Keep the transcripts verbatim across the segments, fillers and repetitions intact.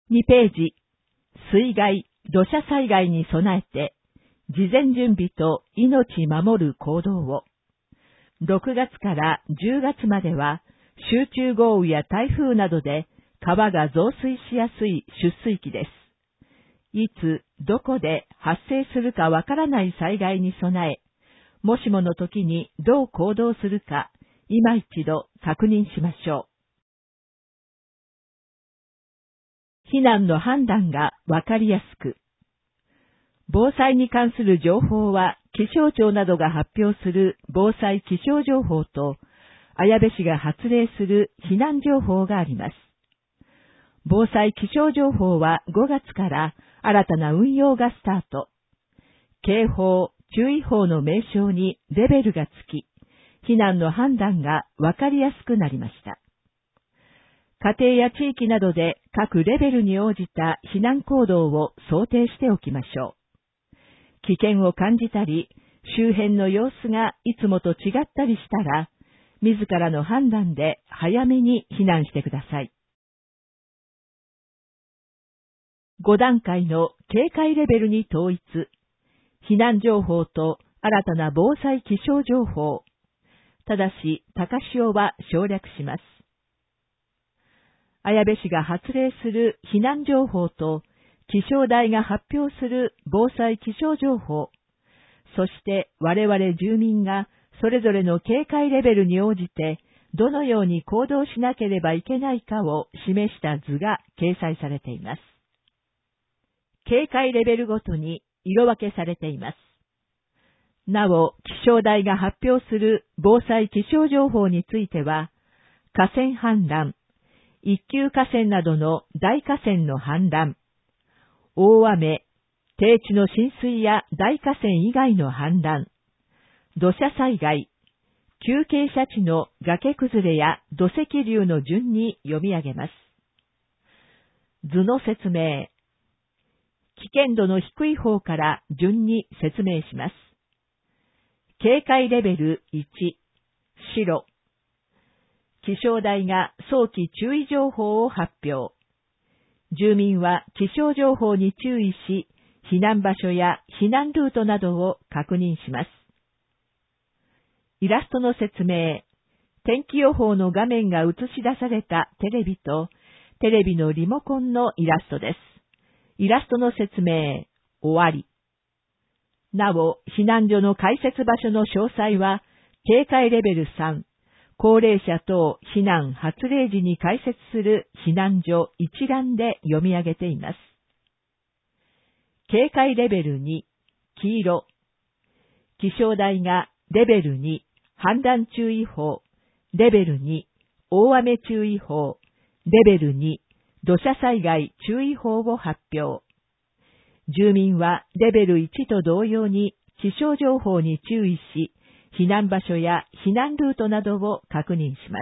にページ、水害、土砂災害に備えて、事前準備と命守る行動を。ろくがつからじゅうがつまでは、集中豪雨や台風などで川が増水しやすい出水期です。いつ、どこで発生するかわからない災害に備え、もしもの時にどう行動するか、今一度確認しましょう。避難の判断がわかりやすく。防災に関する情報は、気象庁などが発表する防災気象情報と、綾部市が発令する避難情報があります。防災気象情報はごがつから新たな運用がスタート。警報、注意報の名称にレベルがつき、避難の判断がわかりやすくなりました。家庭や地域などで各レベルに応じた避難行動を想定しておきましょう。危険を感じたり、周辺の様子がいつもと違ったりしたら、自らの判断で早めに避難してください。ごだんかいの警戒レベルに統一。避難情報と新たな防災気象情報。ただし、高潮は省略します。綾部市が発令する避難情報と、気象台が発表する防災気象情報、そして我々住民がそれぞれの警戒レベルに応じてどのように行動しなければいけないかを示した図が掲載されています。警戒レベルごとに色分けされています。なお、気象台が発表する防災気象情報については、河川氾濫、一級河川などの大河川の氾濫、大雨、低地の浸水や大河川以外の氾濫、土砂災害、急傾斜地の崖崩れや土石流の順に読み上げます。図の説明。危険度の低い方から順に説明します。警戒レベルいち、白。気象台が早期注意情報を発表。住民は気象情報に注意し、避難場所や避難ルートなどを確認します。イラストの説明。天気予報の画面が映し出されたテレビと、テレビのリモコンのイラストです。イラストの説明、終わり。なお、避難所の開設場所の詳細は、警戒レベルさん、高齢者等避難発令時に開設する避難所一覧で読み上げています。警戒レベルに、黄色。気象台がレベルに、氾濫注意報、レベルに、大雨注意報、レベルに、土砂災害注意報を発表。住民はレベルいちと同様に気象情報に注意し、避難場所や避難ルートなどを確認します。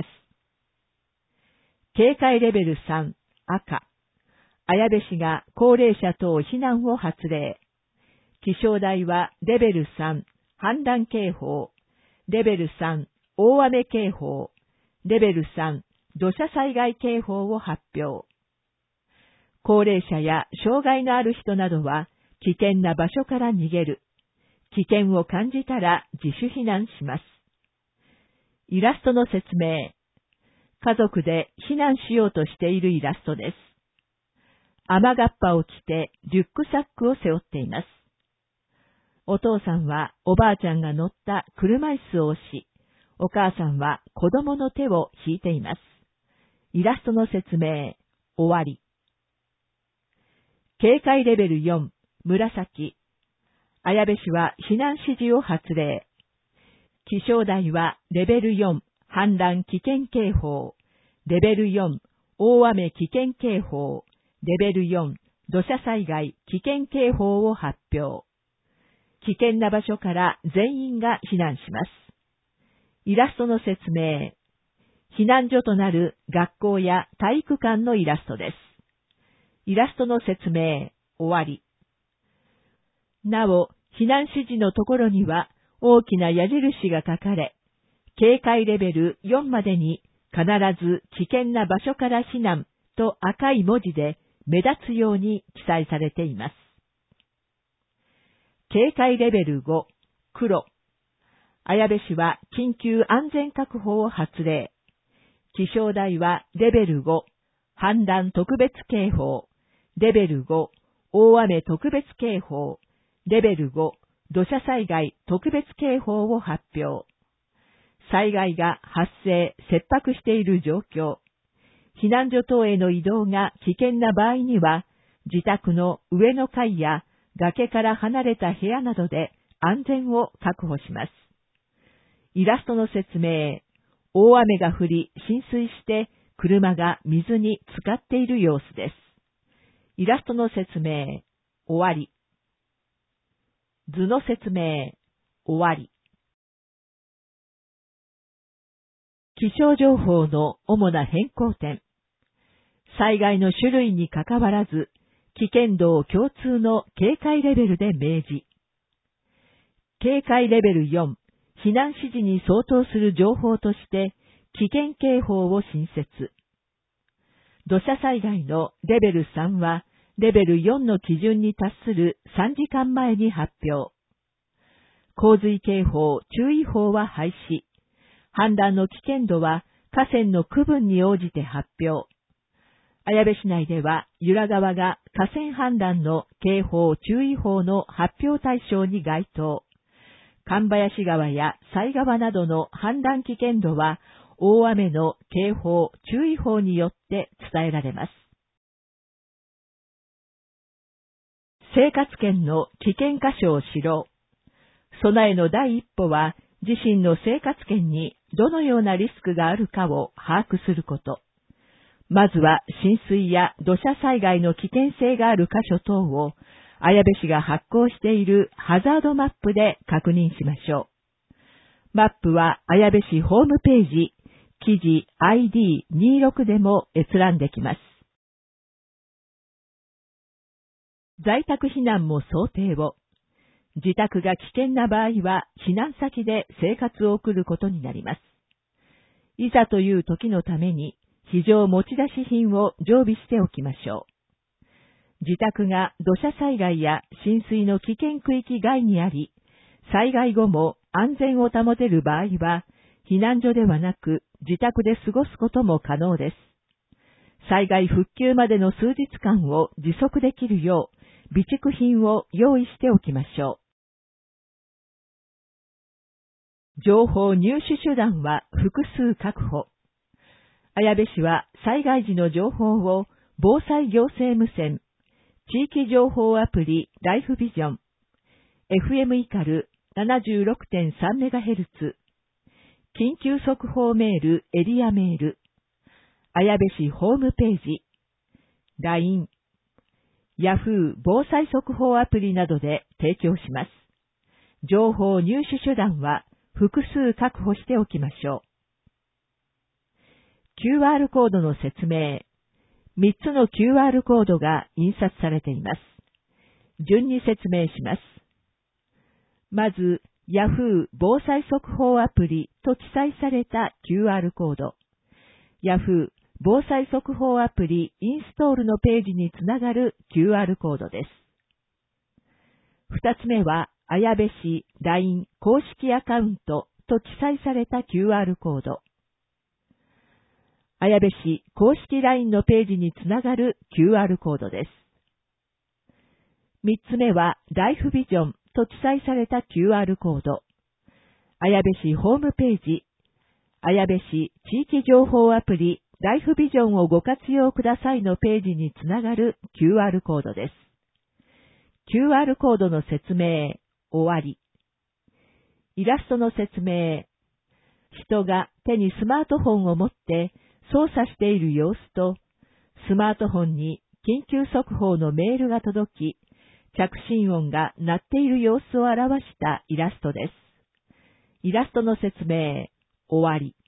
警戒レベルさん、赤。綾部市が高齢者等避難を発令。気象台はレベルさん、氾濫警報、レベルさん、大雨警報、レベルさん、土砂災害警報を発表。高齢者や障害のある人などは危険な場所から逃げる。危険を感じたら自主避難します。イラストの説明。家族で避難しようとしているイラストです。雨がっぱを着てリュックサックを背負っています。お父さんはおばあちゃんが乗った車椅子を押し、お母さんは子供の手を引いています。イラストの説明、終わり。警戒レベルよん、紫。綾部市は避難指示を発令。気象台はレベルよん、氾濫危険警報、レベルよん、大雨危険警報、レベルよん、土砂災害危険警報を発表。危険な場所から全員が避難します。イラストの説明。避難所となる学校や体育館のイラストです。イラストの説明、終わり。なお、避難指示のところには大きな矢印が書かれ、警戒レベルよんまでに必ず危険な場所から避難と赤い文字で目立つように記載されています。警戒レベルご、黒。綾部市は緊急安全確保を発令。気象台はレベルご、氾濫特別警報、レベルご、大雨特別警報、レベルご、土砂災害特別警報を発表。災害が発生、切迫している状況。避難所等への移動が危険な場合には、自宅の上の階や崖から離れた部屋などで安全を確保します。イラストの説明。大雨が降り、浸水して車が水に浸かっている様子です。イラストの説明。終わり。図の説明。終わり。気象情報の主な変更点。災害の種類にかかわらず、危険度を共通の警戒レベルで明示。警戒レベルよん、避難指示に相当する情報として、危険警報を新設。土砂災害のレベルさんは、レベルよんの基準に達するさんじかんまえに発表。洪水警報、注意報は廃止。氾濫の危険度は河川の区分に応じて発表。綾部市内では、由良川が河川氾濫の警報、注意報の発表対象に該当。神林川や犀川などの氾濫危険度は、大雨の警報、注意報によって伝えられます。生活圏の危険箇所を知ろう。備えの第一歩は、自身の生活圏にどのようなリスクがあるかを把握すること。まずは浸水や土砂災害の危険性がある箇所等を、綾部市が発行しているハザードマップで確認しましょう。マップは綾部市ホームページ、記事 アイディーにじゅうろく でも閲覧できます。在宅避難も想定を。自宅が危険な場合は避難先で生活を送ることになります。いざという時のために非常持ち出し品を常備しておきましょう。自宅が土砂災害や浸水の危険区域外にあり、災害後も安全を保てる場合は、避難所ではなく自宅で過ごすことも可能です。災害復旧までの数日間を持続できるよう、備蓄品を用意しておきましょう。情報入手手段は複数確保。綾部市は災害時の情報を防災行政無線、地域情報アプリライフビジョン、エフエム イカル ななじゅうろくてんさんメガヘルツ、緊急速報メールエリアメール、綾部市ホームページ、ライン、ヤフー 防災速報アプリなどで提供します。情報入手手段は複数確保しておきましょう。キューアール コードの説明。みっつの キューアール コードが印刷されています。順に説明します。まず、Yahoo 防災速報アプリと記載された キューアール コード。Yahoo 防災速報アプリインストールのページにつながる キューアール コードです。二つ目は、綾部市 ライン 公式アカウントと記載された キューアール コード。綾部市公式 ライン のページにつながる キューアール コードです。三つ目は、ライフビジョンと記載された キューアール コード。綾部市ホームページ、綾部市地域情報アプリライフビジョンをご活用くださいのページにつながる キューアール コードです。キューアール コードの説明、終わり。イラストの説明。人が手にスマートフォンを持って操作している様子と、スマートフォンに緊急速報のメールが届き、着信音が鳴っている様子を表したイラストです。イラストの説明、終わり。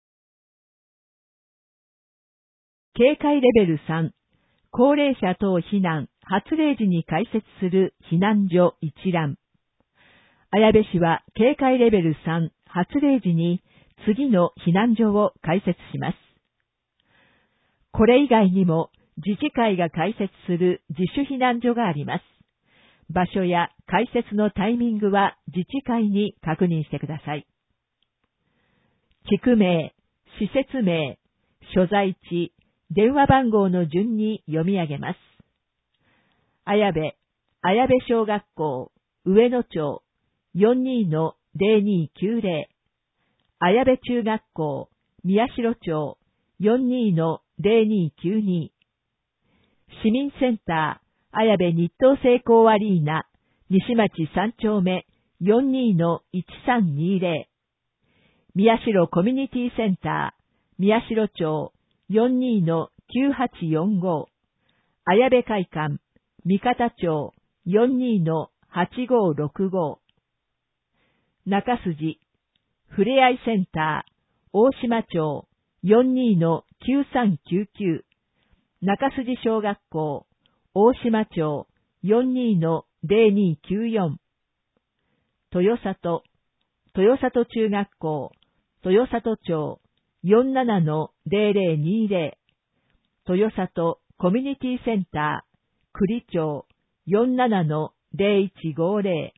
警戒レベルさん、高齢者等避難、発令時に開設する避難所一覧。綾部市は警戒レベルさん、発令時に次の避難所を開設します。これ以外にも自治会が開設する自主避難所があります。場所や開設のタイミングは自治会に確認してください。地区名、施設名、所在地、電話番号の順に読み上げます。綾部、綾部小学校、上野町、よんにーのぜろにーきゅうぜろ。綾部中学校、宮代町、よんにーのぜろにーきゅうに。市民センター、綾部日東成功アリーナ、西町さん丁目、よんにーのいちさんにーぜろ。宮代コミュニティセンター、宮代町、よんにーのきゅうはちよんご。綾部会館、三方町、よんにーのはちごろくご。中筋、ふれあいセンター、大島町、よんにーのきゅうさんきゅうきゅう。中筋小学校、大島町、よんにーのぜろにーきゅうよん。豊里、豊里中学校、豊里町、よんななのぜろぜろにーぜろ。豊里コミュニティセンター、栗町、よんななのぜろいちごぜろ。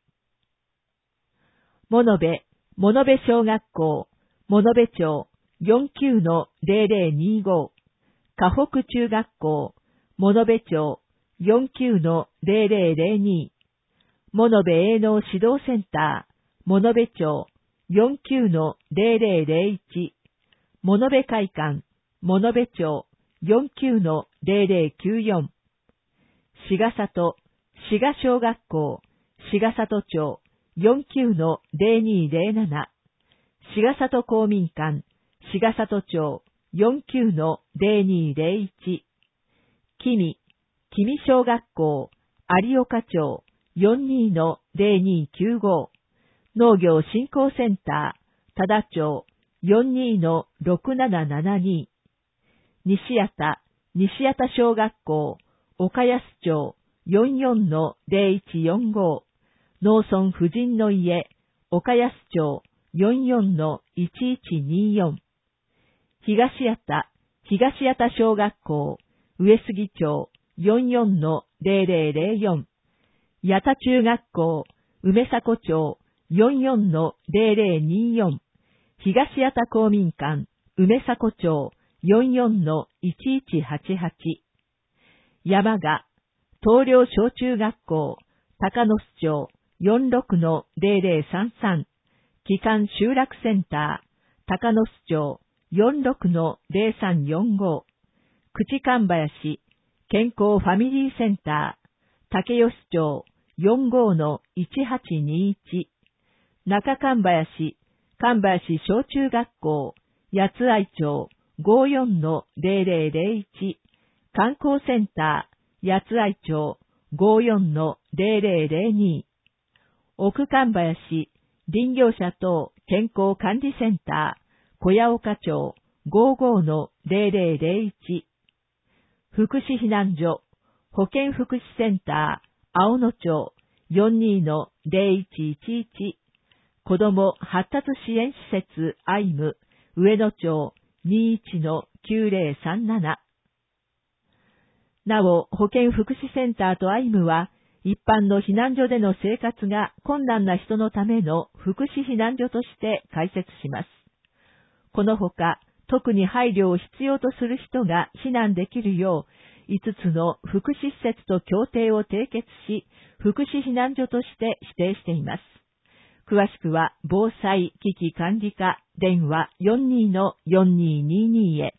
物部、物部小学校、物部町、よんきゅうのぜろぜろにーご。河北中学校、物部町、よんきゅうのぜろぜろぜろに。物部営農指導センター、物部町、よんきゅうのぜろぜろぜろいち。物部会館、物部町、よんきゅうのぜろぜろきゅうよん。志賀里、志賀小学校、志賀里町、よんきゅうのぜろにーぜろなな。志賀里公民館、志賀里町、よんきゅうのぜろにーぜろいち。君、君小学校、有岡町、よんにーのぜろにーきゅうご。農業振興センター、多田町、よんにーのろくななななに。西谷田、西谷田小学校、岡安町、よんよんのぜろいちよんご。農村婦人の家、岡安町、よんよんのいちいちにーよん。東谷田、東谷田小学校、上杉町、よんよんのぜろぜろぜろよん。谷田中学校、梅迫町、よんよんのぜろぜろにーよん。東谷田公民館、梅迫町、よんよんのいちいちはちはち。山賀、東陵小中学校、高野巣町、よんろくのぜろぜろさんさん。帰還集落センター、高野巣町、よんろくのぜろさんよんご。口神林、健康ファミリーセンター、竹吉町、よんごのいちはちにいち。中神林、神林小中学校、八愛町、ごよんのぜろぜろぜろいち。観光センター、八愛町、ごよんのぜろぜろぜろに。奥神林、林業者等健康管理センター、小屋岡町、ごごのぜろぜろぜろいち。福祉避難所、保健福祉センター、青野町、よんにーのぜろいちいちいち。子ども発達支援施設アイム、上野町、にいちのきゅうぜろさんなな。なお、保健福祉センターとアイムは、一般の避難所での生活が困難な人のための福祉避難所として開設します。このほか、特に配慮を必要とする人が避難できるよう、いつつの福祉施設と協定を締結し、福祉避難所として指定しています。詳しくは、防災危機管理課電話 よんにーのよんにーにーにー へ。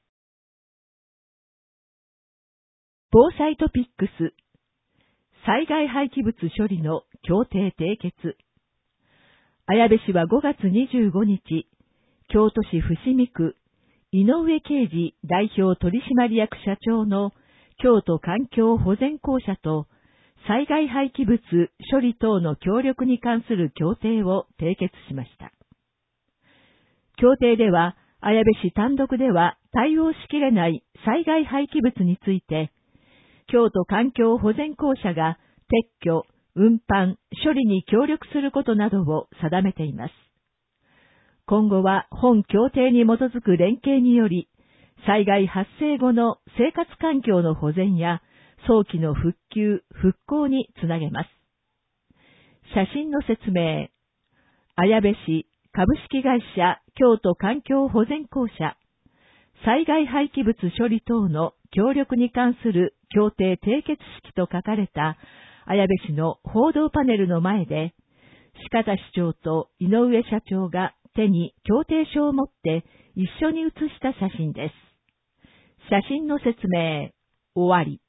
防災トピックス。災害廃棄物処理の協定締結。綾部市はごがつにじゅうごにち、京都市伏見区、井上啓二代表取締役社長の京都環境保全公社と災害廃棄物処理等の協力に関する協定を締結しました。協定では、綾部市単独では対応しきれない災害廃棄物について、京都環境保全公社が撤去、運搬、処理に協力することなどを定めています。今後は本協定に基づく連携により、 災害発生後の生活環境の保全や早期の復旧・復興につなげます。写真の説明。綾部市株式会社京都環境保全公社、災害廃棄物処理等の協力に関する協定締結式と書かれた綾部市の報道パネルの前で、鹿田市長と井上社長が手に協定書を持って一緒に写した写真です。写真の説明、終わり。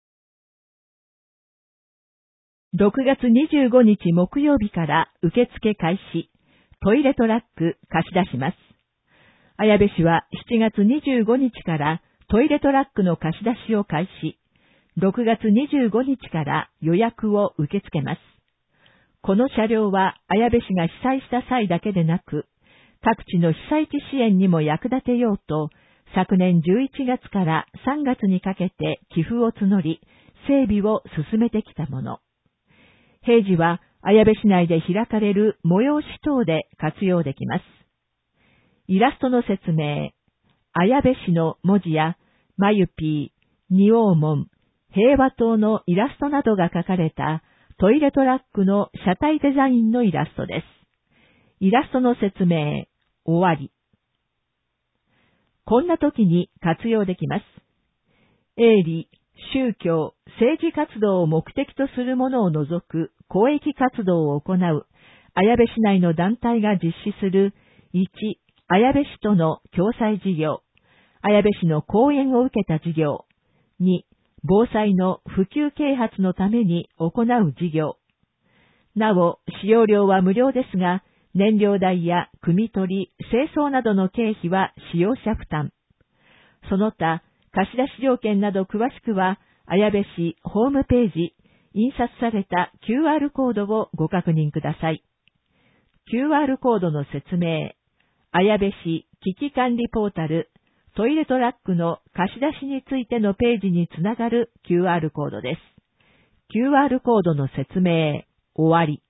ろくがつにじゅうごにち木曜日から受付開始、トイレトラック貸し出します。綾部市はしちがつにじゅうごにちからトイレトラックの貸し出しを開始、ろくがつにじゅうごにちから予約を受け付けます。この車両は綾部市が被災した際だけでなく、各地の被災地支援にも役立てようと、昨年じゅういちがつからさんがつにかけて寄付を募り、整備を進めてきたもの。平時は綾部市内で開かれる催し等で活用できます。イラストの説明。綾部市の文字や、まゆぴー、仁王門、平和塔のイラストなどが書かれたトイレトラックの車体デザインのイラストです。イラストの説明。終わり。こんな時に活用できます。営利、宗教、政治活動を目的とするものを除く公益活動を行う綾部市内の団体が実施するいち、綾部市との共済事業、綾部市の後援を受けた事業、に、防災の普及啓発のために行う事業。なお、使用料は無料ですが、燃料代や汲み取り、清掃などの経費は使用者負担。その他、貸し出し条件など詳しくは、綾部市ホームページ、印刷された キューアール コードをご確認ください。キューアール コードの説明。綾部市危機管理ポータル、トイレトラックの貸し出しについてのページにつながる キューアール コードです。キューアール コードの説明、終わり。